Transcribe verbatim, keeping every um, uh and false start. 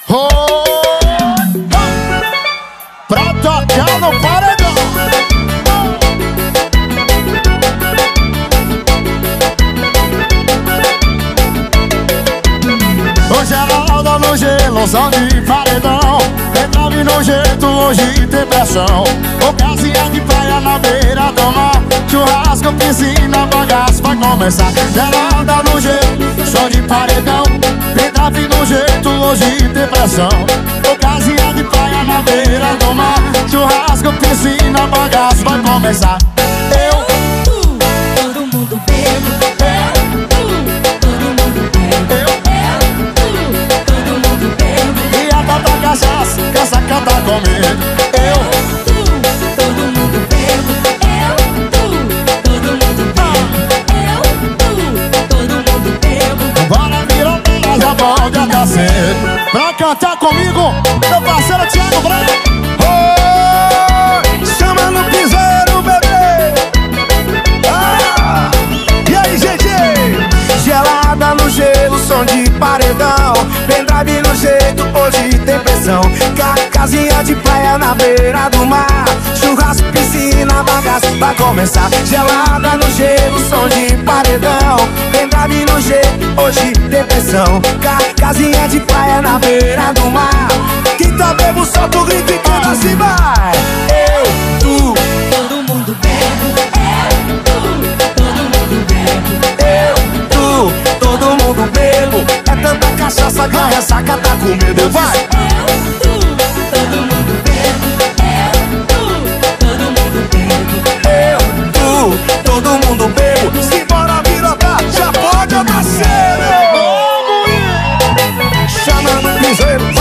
Oh, pra tocar no paredão. Hoje ela anda no gelo, som de paredão. Entrave no jeito, hoje tem pressão. Ocasião de praia na beira do mar. Churrasco, piscina, bagaço vai começar. Ela anda no jeito, som de paredão. Entrave no jeito, hoje tem pressão. Ocasião de praia na beira do mar. Churrasco, piscina, bagaço vai começar. Eu, tu, todo mundo bebo. Eu, tu, todo mundo bebo. Eu, tu, todo mundo bebo. E a tata cachaça, quer cantar comigo. Eu, tu, todo mundo bebo. Eu, tu, todo mundo bebo. Eu, tu, todo mundo bebo. bora virar pelas a bom de andar cedo. Pra cantar comigo, meu parceiro Thiago Branco. Oh, chama no piseiro, bebê. Ah, e aí, gente? Gelada no gelo, som de paredão. Pendrive no jeito, hoje tem pressão. Ca Casinha de praia na beira do mar. Churrasco, piscina, bagaço vai começar. Gelada no gelo, som de paredão. Pendrive no jeito, hoje tem pressão. Ca Casinha de praia na beira do mar. Quem tá bebo, solta o grito e canta assim, vai. Eu, tu, Todo mundo bebe. Eu, tu, todo mundo bebe. eu, tu, todo mundo bebo. É tanta cachaça, ganha, saca, tá com medo, vai. Eu, tu, todo mundo bebe. Eu, tu, todo mundo bebe. Eu, tu, todo mundo bebo. Simbora, virota, já pode andar sério. Chama no piseiro.